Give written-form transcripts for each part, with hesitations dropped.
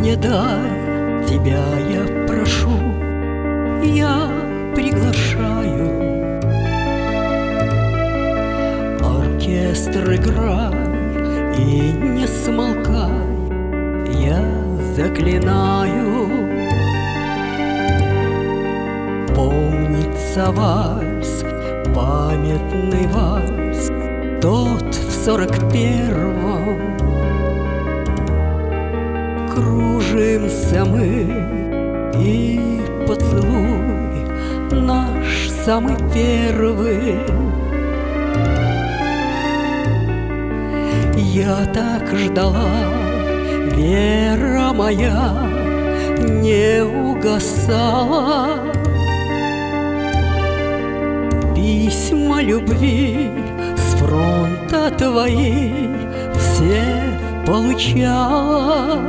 мне дай, тебя я прошу, я приглашаю. Оркестр, играй и не смолкай, я заклинаю. Помнится вальс, памятный вальс, тот в 41-м. Кружимся мы, и поцелуй наш самый первый. Я так ждала, вера моя не угасала. Письма любви с фронта твоей все получала.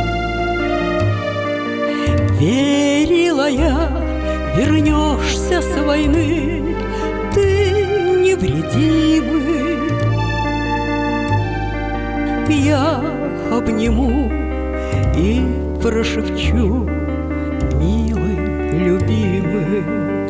Верила я, вернешься с войны, ты невредимый. Я обниму и прошепчу, милый, любимый.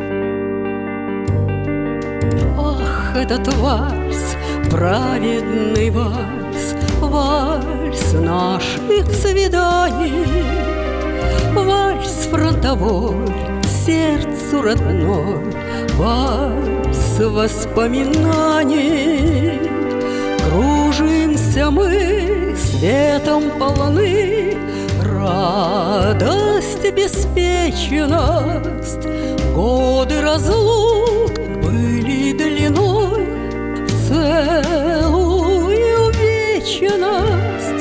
Ах, этот вальс, праведный вальс, вальс наших свиданий, вальс фронтовой, сердцу родной, вальс воспоминаний. Кружимся мы, светом полны, радость, беспечность. Годы разлук были длиной в целую вечность.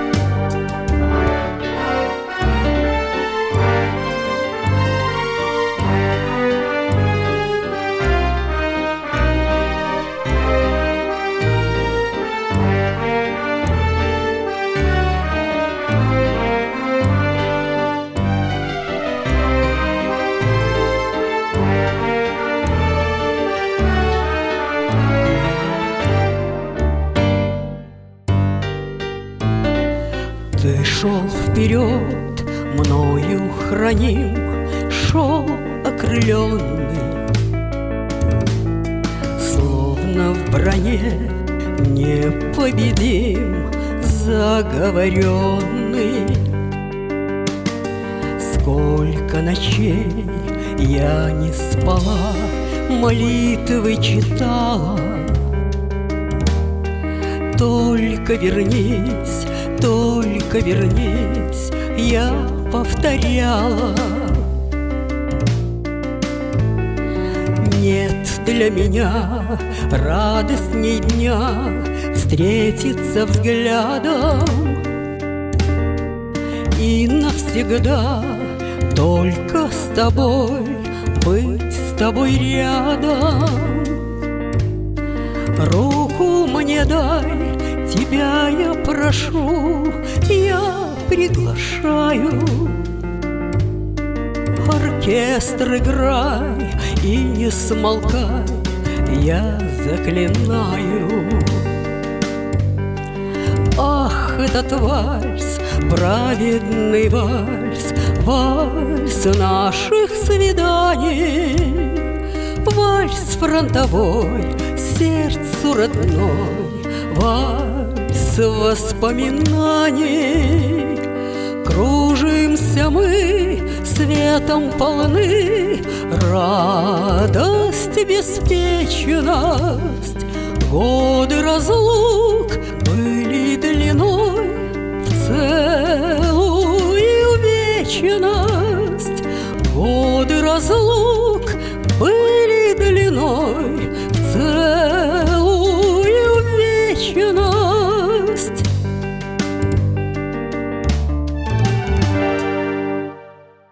Ты шел вперед, мною храним, шел окрыленный, словно в броне непобедим, заговоренный. Сколько ночей я не спала, молитвы читала. Только вернись, только вернись, я повторяла. Нет для меня радостней дня встретиться взглядом и навсегда только с тобой, быть с тобой рядом. Руку мне дай, тебя я прошу, я приглашаю. Оркестр, играй и не смолкай, я заклинаю. Ах, этот вальс, праведный вальс, вальс наших свиданий, вальс фронтовой, сердцу родной, вальс воспоминаний. Кружимся мы, светом полны, радость, беспечность. Годы разлук были длиной в целую вечность.